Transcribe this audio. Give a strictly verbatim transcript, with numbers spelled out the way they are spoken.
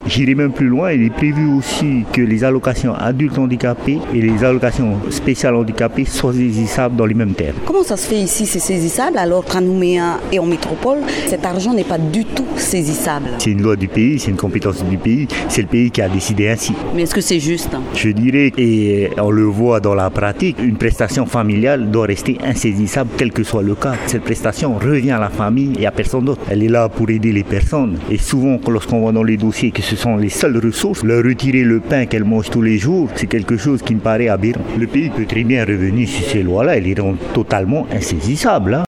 J'irai même plus loin, il est prévu aussi que les allocations adultes handicapés et les allocations spéciales handicapés soient saisissables dans les mêmes termes. Comment ça se fait ici, c'est saisissable, alors qu'à Nouméa et en métropole, cet argent n'est pas du tout saisissable? C'est une loi du pays, c'est une compétence du pays, c'est le pays qui a décidé ainsi. Mais est-ce que c'est juste? Je dirais, et on le voit dans la pratique, une prestation familiale doit rester insaisissable quel que soit le cas. Cette prestation revient à la famille et à personne d'autre. Elle est là pour aider les personnes. Et souvent, lorsqu'on voit dans les dossiers que ce sont les seules ressources, leur retirer le pain qu'elles mangent tous les jours, c'est quelque chose qui me paraît aberrant. Le pays peut très bien revenir sur ces lois-là, elles iront totalement insaisissables. Hein.